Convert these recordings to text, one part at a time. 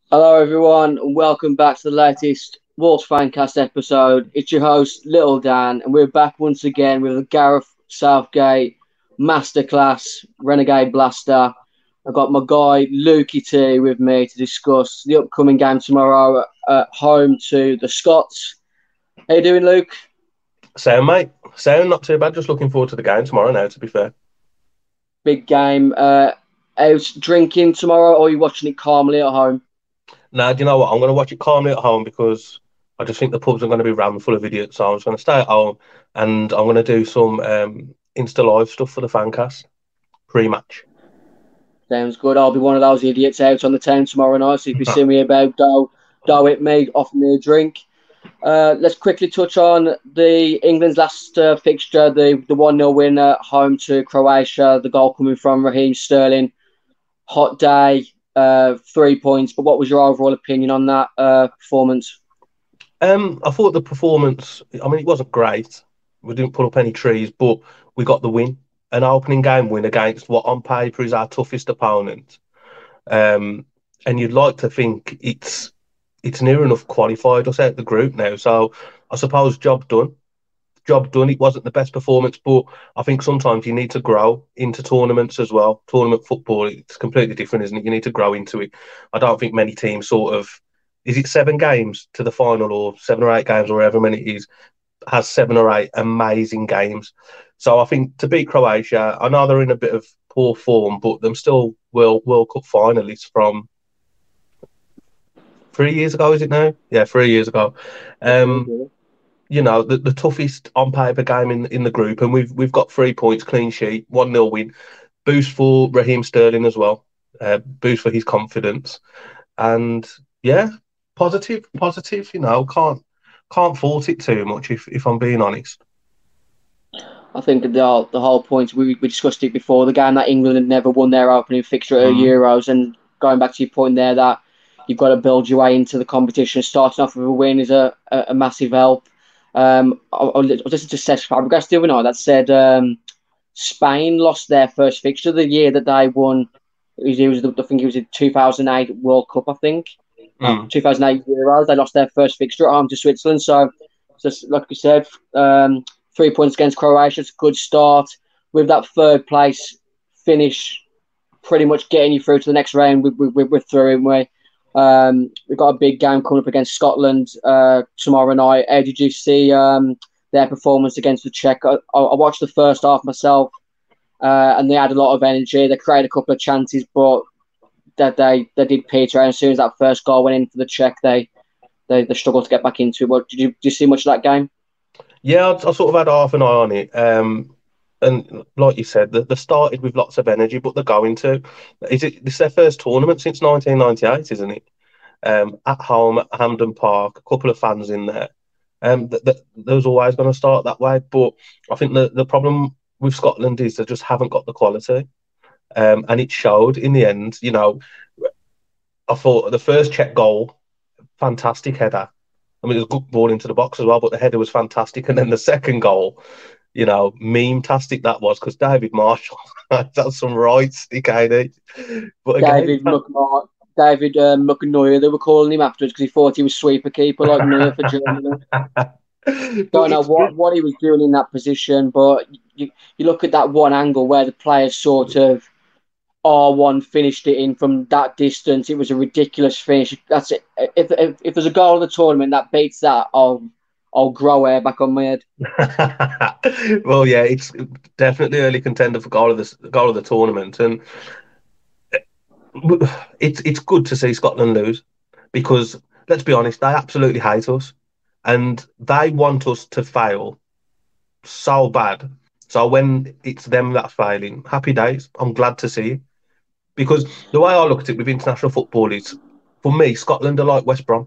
Hello, everyone, and welcome back to the latest Wolves Fancast episode. It's your host, Little Dan, and we're back once again with the Gareth Southgate Masterclass Renegade Blaster. I've got my guy, Lukey T, with me to discuss the upcoming game tomorrow at home to the Scots. How you doing, Luke? Sound, mate. Sound not too bad. Just looking forward to the game tomorrow now, to be fair. Big game. Out drinking tomorrow, or are you watching it calmly at home? Now, do you know what? I'm going to watch it calmly at home because I just think the pubs are going to be rammed full of idiots. So I'm just going to stay at home and I'm going to do some Insta Live stuff for the fancast pre-match. Sounds good. I'll be one of those idiots out on the town tomorrow night. So if you see me about, go it, mate. Offer me a drink. Let's quickly touch on the England's last fixture, the 1-0 win at home to Croatia. The goal coming from Raheem Sterling. Hot day, 3 points. But what was your overall opinion on that performance? I thought the performance, I mean, it wasn't great. We didn't put up any trees, but we got the win. An opening game win against what on paper is our toughest opponent. And you'd like to think it's near enough qualified us out the group now. So I suppose job done. Job done. It wasn't the best performance, but I think sometimes you need to grow into tournaments as well. Tournament football, it's completely different, isn't it? You need to grow into it. I don't think many teams sort of, is it 7 games to the final or 7 or 8 games or however many it is, has 7 or 8 amazing games. So I think to beat Croatia, I know they're in a bit of poor form, but them still World Cup finalists from 3 years ago, is it now? Yeah, 3 years ago. Um, the toughest on paper game in the group, and we've got 3 points, clean sheet, 1-0 win, boost for Raheem Sterling as well, boost for his confidence, and yeah, positive. Can't fault it too much if I'm being honest. I think the whole point we discussed it before the game that England had never won their opening fixture at Mm. Euros, and going back to your point there that you've got to build your way into the competition. Starting off with a win is a massive help. I listened to Cesc Fabregas the other night that said Spain lost their first fixture the year that they won. I think it was the 2008 World Cup. I think no, Mm. 2008 Euros. They lost their first fixture at home to Switzerland. So, just like you said, 3 points against Croatia. It's a good start. With that third place finish, pretty much getting you through to the next round. We're through, and we've got a big game coming up against Scotland tomorrow night. How did you see their performance against the Czech? I watched the first half myself, and they had a lot of energy. They created a couple of chances, but that they did peter out. As soon as that first goal went in for the Czech, they struggled to get back into it. What did you see much of that game? Yeah, I sort of had half an eye on it. And like you said, they started with lots of energy, but they're going to. This is their first tournament since 1998, isn't it? At home at Hampden Park, a couple of fans in there. There was always going to start that way, but I think the problem with Scotland is they just haven't got the quality, and it showed in the end. I thought the first Czech goal, fantastic header. I mean, it was a good ball into the box as well, but the header was fantastic. And then the second goal, meme-tastic that was because David Marshall, that's some right stick, ain't it? But again, David McMahon, David McNeuer, they were calling him afterwards because he thought he was sweeper keeper like Neuer for Germany. but Don't know it's good. what he was doing in that position, but you look at that one angle where the players sort of R1 finished it in from that distance. It was a ridiculous finish. That's it. If there's a goal of the tournament that beats that, I'll grow hair back on my head. Well, yeah, it's definitely early contender for goal of the tournament, and it's good to see Scotland lose because let's be honest, they absolutely hate us and they want us to fail so bad. So when it's them that's failing, happy days. I'm glad to see it because the way I look at it with international football is, for me, Scotland are like West Brom.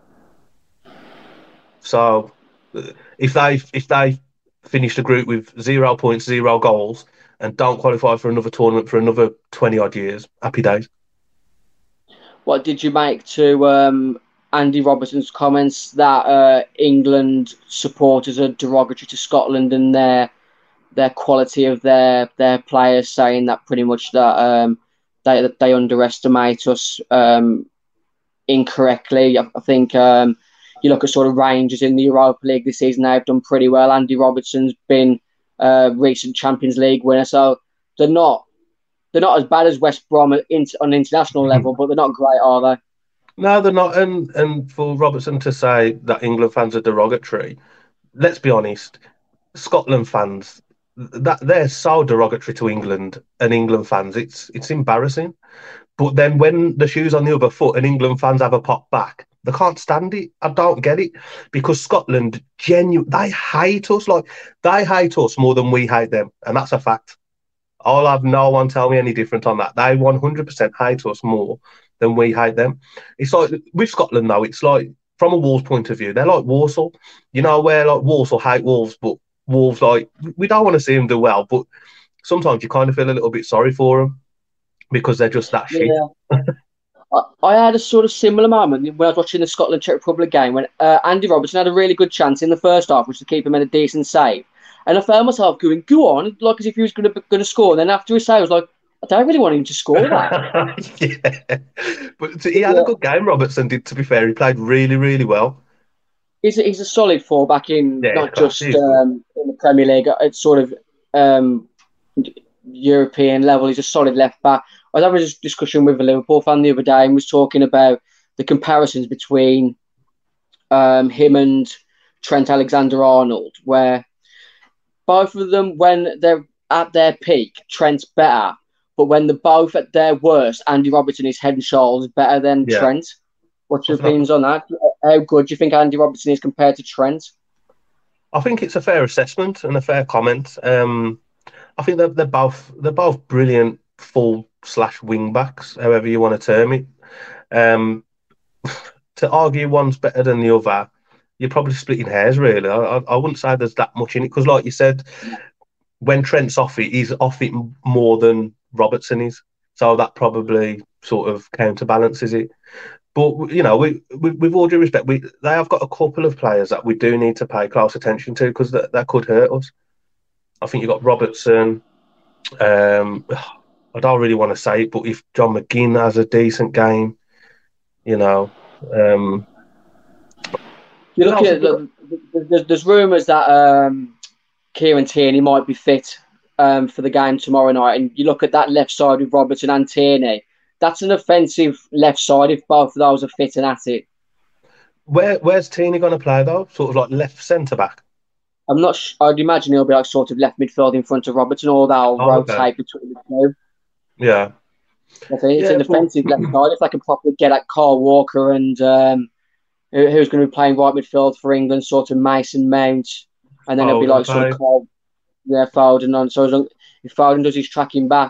So if they finish the group with 0 points, 0 goals, and don't qualify for another tournament for another 20 odd years, happy days. What did you make to Andy Robertson's comments that England supporters are derogatory to Scotland and their quality of their players, saying that pretty much that they underestimate us. incorrectly. I think you look at sort of Rangers in the Europa League this season; they've done pretty well. Andy Robertson's been a recent Champions League winner, so they're not as bad as West Brom on an international level, but they're not great, are they? No, they're not. And for Robertson to say that England fans are derogatory, let's be honest, Scotland fans, that they're so derogatory to England and England fans. It's embarrassing. But then when the shoe's on the other foot and England fans have a pop back, they can't stand it. I don't get it because Scotland they hate us. Like they hate us more than we hate them, and that's a fact. I'll have no one tell me any different on that. They 100% hate us more than we hate them. It's like with Scotland though. It's like from a Wolves point of view, they're like Walsall. You know where like Walsall hate Wolves, but Wolves like we don't want to see them do well, but sometimes you kind of feel a little bit sorry for them because they're just that shit. Yeah. I had a sort of similar moment when I was watching the Scotland Czech Republic game when Andy Robertson had a really good chance in the first half, which to keep him in a decent save. And I found myself going, go on, like as if he was going to score. And then after his save, I was like, I don't really want him to score that. Yeah. But he had a good game, Robertson did, to be fair. He played really, really well. He's a solid fullback not just in the Premier League. It's sort of European level. He's a solid left back. I was having a discussion with a Liverpool fan the other day and was talking about the comparisons between him and Trent Alexander-Arnold, where both of them, when they're at their peak, Trent's better. But when they're both at their worst, Andy Robertson is head and shoulders better than Trent. What's your opinions on that? How good do you think Andy Robertson is compared to Trent? I think it's a fair assessment and a fair comment. I think they're both brilliant full/wing backs, however you want to term it. To argue one's better than the other, you're probably splitting hairs, really. I wouldn't say there's that much in it because, like you said, when Trent's off it, he's off it more than Robertson is. So that probably sort of counterbalances it. But, you know, with all due respect, they have got a couple of players that we do need to pay close attention to because that could hurt us. I think you've got Robertson. I don't really want to say it, but if John McGinn has a decent game, you know. You're looking at there's rumours that Kieran Tierney might be fit for the game tomorrow night, and you look at that left side with Robertson and Tierney. That's an offensive left side if both of those are fit and at it. Where's Tierney going to play though? Sort of like left centre back. I'm not. I'd imagine he'll be like sort of left midfield in front of Robertson, or they'll rotate between the two. Yeah. I think it's an offensive left side if they can properly get at Carl Walker and who's going to be playing right midfield for England, sort of Mason Mount, and then it'll be like sort of Carl, Foden on. So if Foden does his tracking back,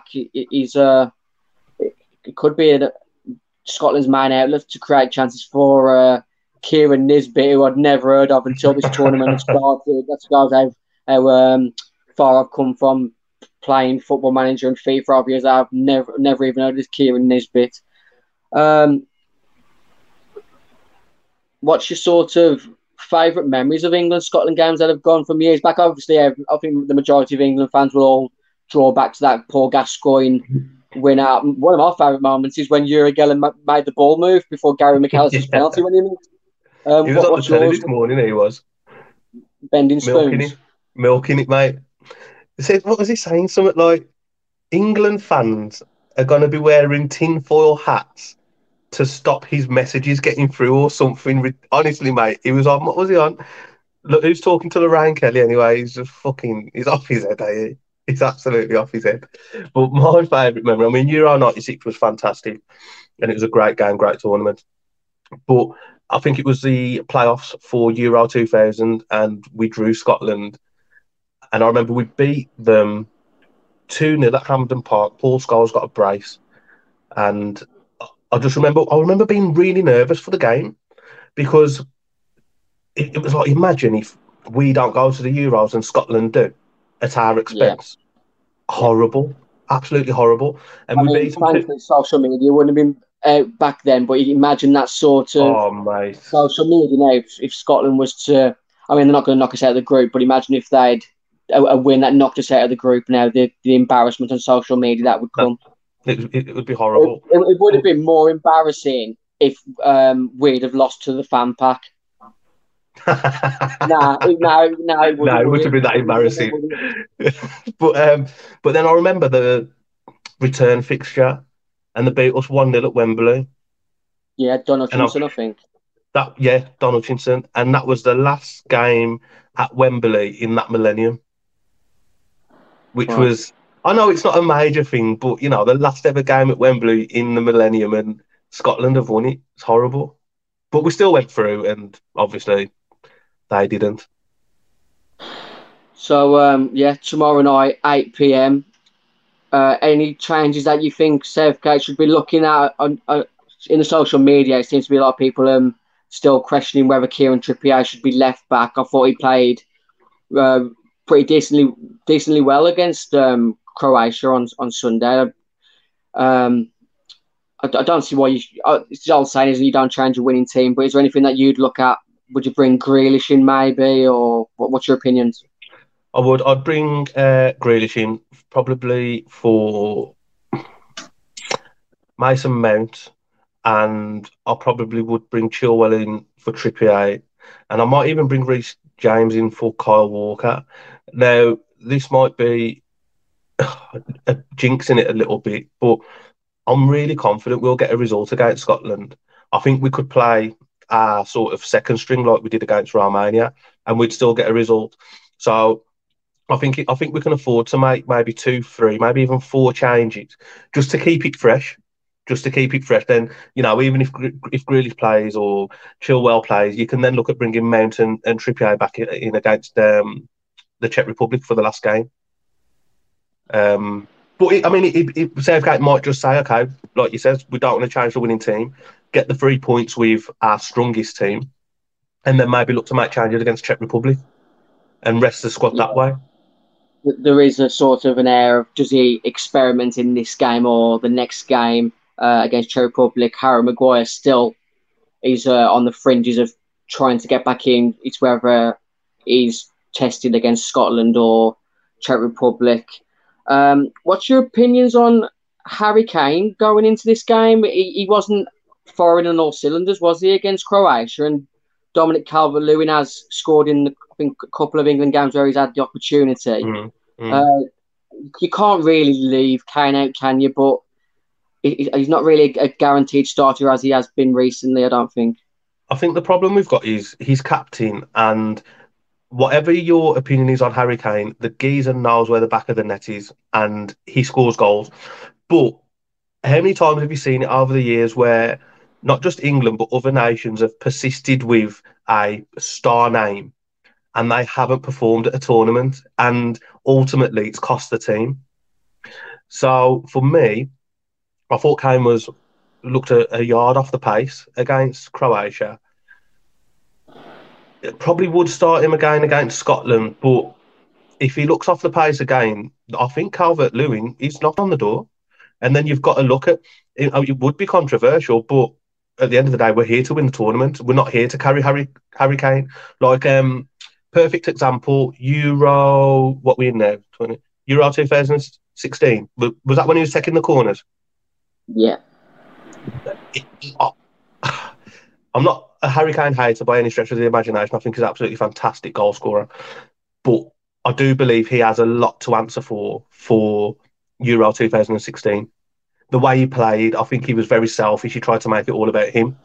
it could be Scotland's main outlet to create chances for Kieran Nisbet, who I'd never heard of until this tournament had started. That's how far I've come from playing Football Manager and FIFA over years. I've never even heard of this Kieran Nisbet. What's your sort of favourite memories of England-Scotland games that have gone from years back? Obviously, I think the majority of England fans will all draw back to that Paul Gascoigne win out. One of my favourite moments is when Uri Geller made the ball move before Gary McAllister's penalty when he missed. He was on the telly this morning, he was. Bending spoons. Milking it, mate. He said, what was he saying? Something like, England fans are going to be wearing tinfoil hats to stop his messages getting through or something. Honestly, mate, he was on, what was he on? Look, who's talking to Lorraine Kelly anyway? He's just he's off his head, eh? He's absolutely off his head. But my favourite memory, I mean, Euro 96 was fantastic and it was a great game, great tournament. But I think it was the playoffs for Euro 2000 and we drew Scotland. And I remember we beat them 2-0 at Hampden Park. Paul Scholes got a brace. And I remember being really nervous for the game because it was like, imagine if we don't go to the Euros and Scotland do at our expense. Yeah. Horrible. Absolutely horrible. And we beat them. Thankfully, social media wouldn't have been out back then, but imagine that sort of social media now. If Scotland was to, I mean, they're not going to knock us out of the group, but imagine if they'd a win that knocked us out of the group now, the embarrassment on social media that would come. It would be horrible. It would have been more embarrassing if we'd have lost to the fan pack. No, it No, wouldn't, it would wouldn't have it? been that It embarrassing. wouldn't. But then I remember the return fixture, and they beat us 1-0 at Wembley. Yeah, Don And I, Hutchinson, I think. Don Hutchinson, and that was the last game at Wembley in that millennium, which Right. was, I know it's not a major thing, but the last ever game at Wembley in the millennium, and Scotland have won it. It's horrible, but we still went through, and obviously they didn't. So, yeah, tomorrow night, 8 p.m. Any changes that you think Southgate should be looking at in the social media? It seems to be a lot of people still questioning whether Kieran Trippier should be left back. I thought he played uh, pretty decently well against Croatia on Sunday. I don't see why it's the old saying, isn't it? You don't change a winning team, but is there anything that you'd look at? Would you bring Grealish in maybe, or what's your opinions? I'd bring Grealish in probably for Mason Mount, and I probably would bring Chilwell in for Trippier, and I might even bring Reece James in for Kyle Walker. Now, this might be jinxing it a little bit, but I'm really confident we'll get a result against Scotland. I think we could play our sort of second string like we did against Romania, and we'd still get a result. So I think we can afford to make maybe 2, 3, maybe even 4 changes just to keep it fresh. Just to keep it fresh. Then even if Grealish plays or Chilwell plays, you can then look at bringing Mount and Trippier back in against the Czech Republic for the last game. But Southgate might just say, okay, like you said, we don't want to change the winning team, get the 3 points with our strongest team, and then maybe look to make changes against Czech Republic and rest the squad that way. There is a sort of an air of, does he experiment in this game or the next game against Czech Republic? Harry Maguire still is on the fringes of trying to get back in. It's whether he's tested against Scotland or Czech Republic. What's your opinions on Harry Kane going into this game? He wasn't firing on all cylinders, was he, against Croatia? And Dominic Calvert-Lewin has scored in, I think, a couple of England games where he's had the opportunity. You can't really leave Kane out, can you? But he's not really a guaranteed starter as he has been recently, I don't think. I think the problem we've got is he's captain, and whatever your opinion is on Harry Kane, the geezer knows where the back of the net is, and he scores goals. But how many times have you seen it over the years where not just England, but other nations have persisted with a star name and they haven't performed at a tournament, and ultimately it's cost the team? So for me, I thought Kane looked a yard off the pace against Croatia. It probably would start him again against Scotland, but if he looks off the pace again, I think Calvert-Lewin is knocked on the door. And then you've got to look at it. It would be controversial, but at the end of the day, we're here to win the tournament. We're not here to carry Harry Kane. Like, perfect example, what we in now? Euro 2016. Was that when he was taking the corners? Yeah. I'm not a Harry Kane hater by any stretch of the imagination. I think he's an absolutely fantastic goal scorer. But I do believe he has a lot to answer for Euro 2016. The way he played, I think he was very selfish. He tried to make it all about him.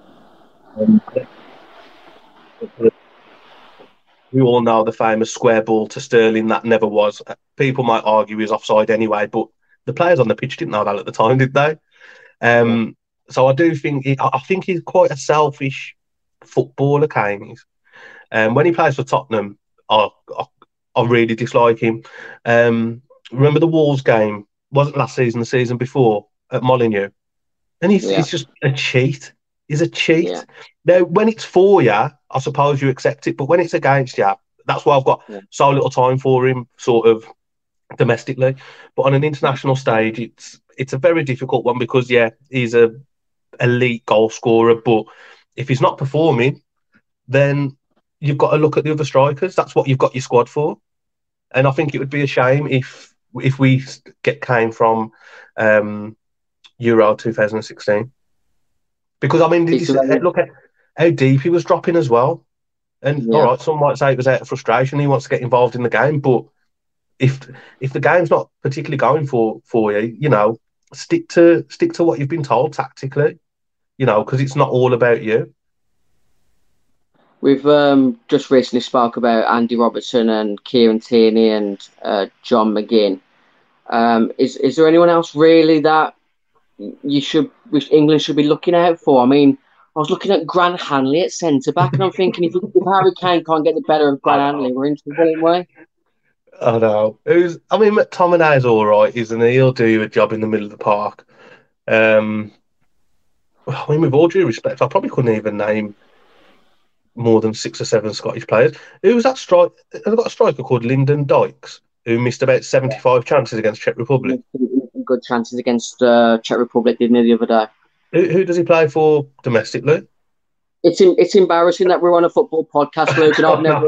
We all know the famous square ball to Sterling that never was. People might argue he was offside anyway, but the players on the pitch didn't know that at the time, did they? So I do think I think he's quite a selfish footballer, Kane is. When he plays for Tottenham, I really dislike him. Remember the Wolves game? Wasn't last season, the season before at Molineux, and he's just a cheat. He's a cheat. Yeah. Now, when it's for you, I suppose you accept it, but when it's against you, that's why I've got so little time for him, sort of domestically. But on an international stage, it's a very difficult one because he's a elite goal scorer, but if he's not performing, then you've got to look at the other strikers. That's what you've got your squad for. And I think it would be a shame if we get Kane from Euro 2016. Because, I mean, did you It's very, look at how deep he was dropping as well? And, all yeah. right, some might say it was out of frustration. He wants to get involved in the game. But if the game's not particularly going for you, stick to what you've been told tactically, because it's not all about you. We've just recently spoke about Andy Robertson and Kieran Tierney and John McGinn. Is there anyone else really that which England should be looking out for? I mean, I was looking at Grant Hanley at centre back, and I'm thinking if Harry Kane can't get the better of I Grant know. Hanley, we're in trouble, aren't we? I know. McTominay's all right, isn't he? He'll do a job in the middle of the park. Um, with all due respect, I probably couldn't even name more than 6 or 7 Scottish players. Who was that strike? I've got a striker called Lyndon Dykes who missed about 75 chances against Czech Republic. Good chances against Czech Republic, didn't he, the other day? Who does he play for domestically? It's embarrassing that we're on a football podcast, Luke, and I've never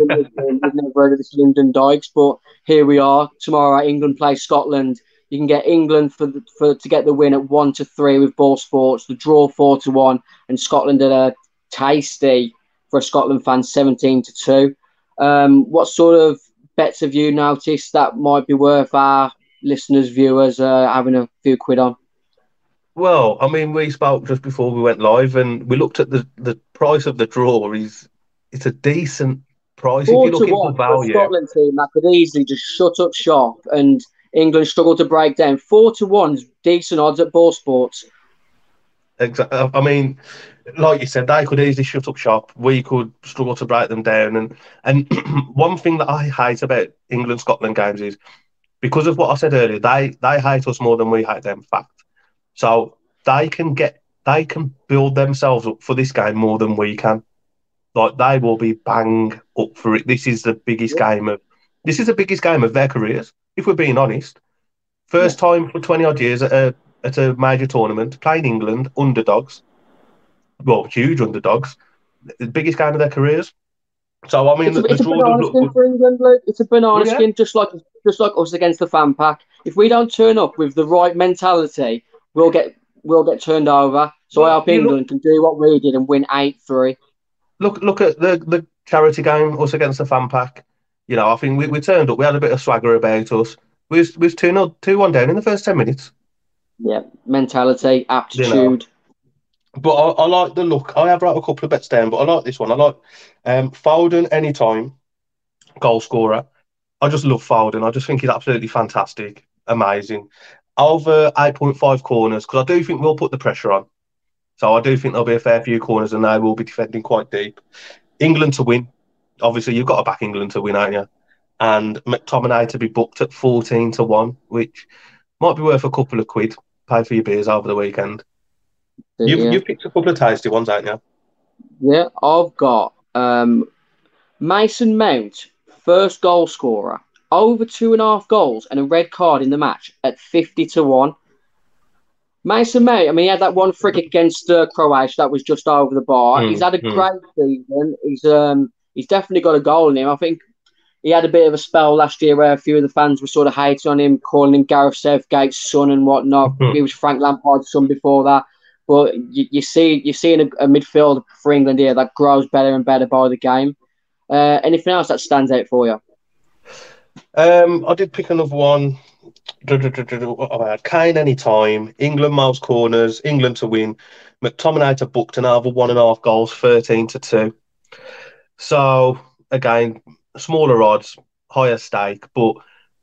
heard of this Lyndon Dykes, but here we are. Tomorrow, England play Scotland. You can get England to get the win at 1-3 with Ball Sports, the draw 4-1, and Scotland at a tasty for a Scotland fan 17-2. What sort of bets have you noticed that might be worth our listeners, viewers having a few quid on? Well, I mean, we spoke just before we went live, and we looked at the price of the draw. It's a decent price if you're looking for value. The Scotland team that could easily just shut up shop, and England struggle to break down. 4-1 is decent odds at Ball Sports. Exactly. I mean, like you said, they could easily shut up shop. We could struggle to break them down. And one thing that I hate about England-Scotland games is because of what I said earlier, they hate us more than we hate them. Fact. So they can build themselves up for this game more than we can. Like they will be bang up for it. This is the biggest game of their careers. If we're being honest, first time for 20 odd years at a major tournament, playing England underdogs, well, huge underdogs, the biggest game of their careers. So I mean, it's a banana skin for England, Luke. It's a banana skin, just like us against the fan pack. If we don't turn up with the right mentality, we'll get turned over. So I hope England can do what we did and win 8-3. Look at the charity game, us against the fan pack. I think we turned up. We had a bit of swagger about us. We was 2-1 down in the first 10 minutes. Yeah, mentality, aptitude. But I like the look. I have wrote a couple of bets down, but I like this one. I like Foden anytime goal scorer. I just love Foden. I just think he's absolutely fantastic, amazing. Over 8.5 corners, because I do think we'll put the pressure on. So I do think there'll be a fair few corners and they will be defending quite deep. England to win. Obviously, you've got to back England to win, aren't you? And McTominay to be booked at 14-1, which might be worth a couple of quid. Pay for your beers over the weekend. You've picked a couple of tasty ones, haven't you? Yeah, I've got Mason Mount, first goal scorer, over 2.5 goals and a red card in the match at 50-1. Mason Mount, I mean, he had that one free kick against Croatia that was just over the bar. He's had a great season. He's definitely got a goal in him. I think he had a bit of a spell last year where a few of the fans were sort of hating on him, calling him Gareth Southgate's son and whatnot. He was Frank Lampard's son before that. But you're seeing a midfield for England here that grows better and better by the game. Anything else that stands out for you? I did pick another one. I had Kane anytime, England most corners, England to win, McTominay to book another 1.5 goals, 13-2. So again, smaller odds, higher stake, but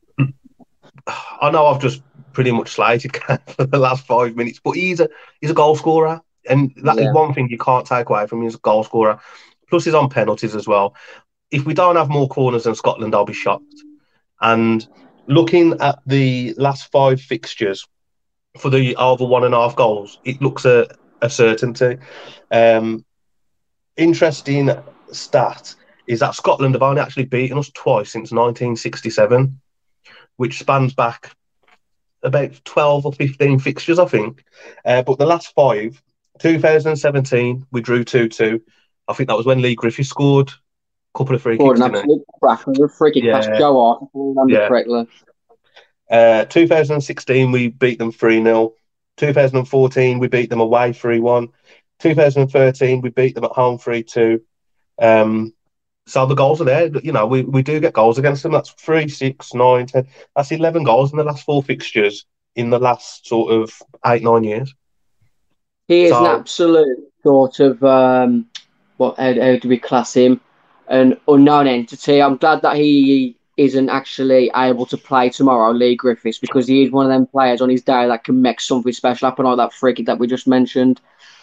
I know I've just pretty much slated Kane for the last 5 minutes, but he's a goal scorer, and that is one thing you can't take away from him. He's a goal scorer. Plus, he's on penalties as well. If we don't have more corners than Scotland, I'll be shocked. And looking at the last 5 fixtures for the over 1.5 goals, it looks a certainty. Interesting stat is that Scotland have only actually beaten us twice since 1967, which spans back about 12 or 15 fixtures, I think. But the last 5, 2017, we drew 2-2. I think that was when Lee Griffiths scored a couple of free kicks. An absolute cracker, free kick past Joe Hart, if I remember correctly. 2016, we beat them 3-0. 2014, we beat them away 3-1. 2013, we beat them at home 3-2. So the goals are there. You know, we do get goals against them. That's 3, 6, 9, 10. That's 11 goals in the last 4 fixtures in the last sort of 8, 9 years. He is an absolute sort of how do we class him? An unknown entity. I'm glad that he isn't actually able to play tomorrow, Lee Griffiths, because he is one of them players on his day that can make something special happen, like that free kick that we just mentioned.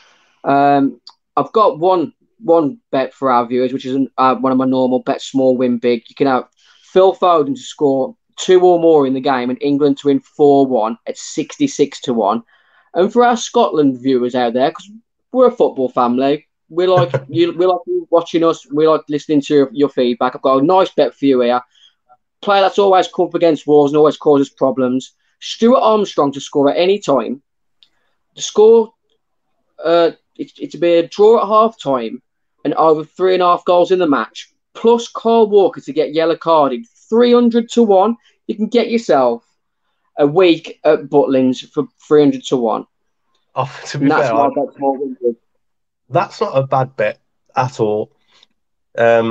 I've got one bet for our viewers, which is one of my normal bets, small win big. You can have Phil Foden to score 2 or more in the game and England to win 4-1 at 66-1. And for our Scotland viewers out there, because we're a football family, we like you watching us, we like listening to your feedback. I've got a nice bet for you here. Player that's always come up against walls and always causes problems. Stuart Armstrong to score at any time. To score, it's to be a draw at half time and over 3.5 goals in the match. Plus Kyle Walker to get yellow carded 300-1. You can get yourself a week at Butlins for 300-1. Oh, to be fair, that's not a bad bet at all. Let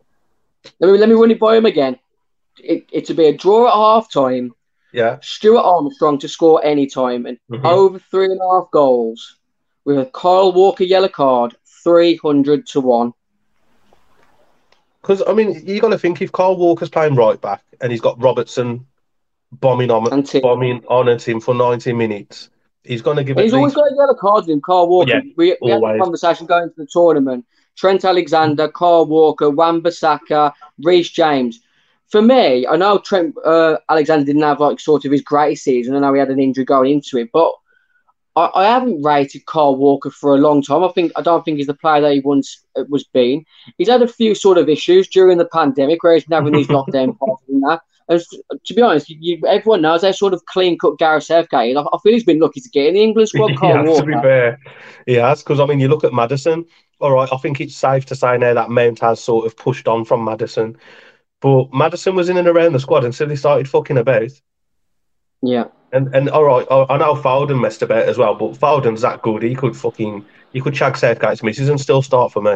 me run it by him again. It to be a draw at half time. Yeah. Stuart Armstrong to score any time and over 3.5 goals with a Kyle Walker yellow card 300-1. Because I mean, you got to think if Kyle Walker's playing right back and he's got Robertson bombing on at him for 90 minutes. He's going to give it. He's always got a yellow card in him, Kyle Walker. Yeah, we had a conversation going to the tournament. Trent Alexander, Kyle Walker, Wan-Bissaka, Reece James. For me, I know Trent Alexander didn't have like sort of his greatest season. I know he had an injury going into it, but I haven't rated Kyle Walker for a long time. I don't think he's the player that he once was been. He's had a few sort of issues during the pandemic where he's been having these lockdown parties and that. And to be honest, everyone knows they're sort of clean-cut Gareth Southgate. I feel he's been lucky to get in the England squad, Kyle Walker. To be fair, he has. Because, I mean, you look at Maddison. All right, I think it's safe to say now that Mount has sort of pushed on from Maddison. But Maddison was in and around the squad until he started fucking about. Yeah. And all right, I know Foden messed about as well, but Foden's that good. He could shag Southgate's misses and still start for me.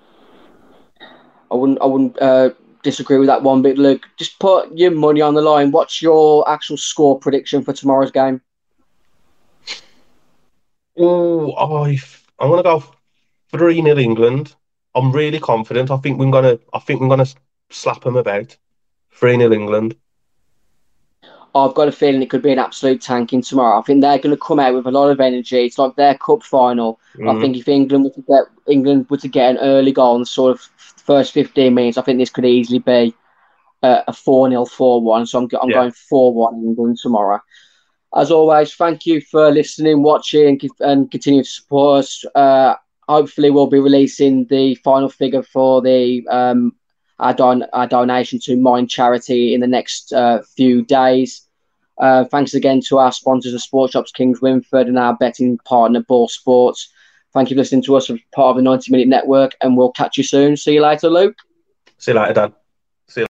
I wouldn't disagree with that one bit. Look, just put your money on the line. What's your actual score prediction for tomorrow's game? Oh, I'm gonna go 3-0 England. I'm really confident. I think we're gonna slap them about. 3-0 England. I've got a feeling it could be an absolute tanking tomorrow. I think they're going to come out with a lot of energy. It's like their cup final. I think if England were to get an early goal in the sort of first 15 minutes, I think this could easily be a 4-0, 4-1. So I'm going 4-1 England tomorrow. As always, thank you for listening, watching, and continue to support us. Hopefully, we'll be releasing the final figure for the our donation to Mind Charity in the next few days. Thanks again to our sponsors, the Sports Shops Kings Winford, and our betting partner, Ball Sports. Thank you for listening to us as part of the 90 Minute Network, and we'll catch you soon. See you later, Luke. See you later, Dan.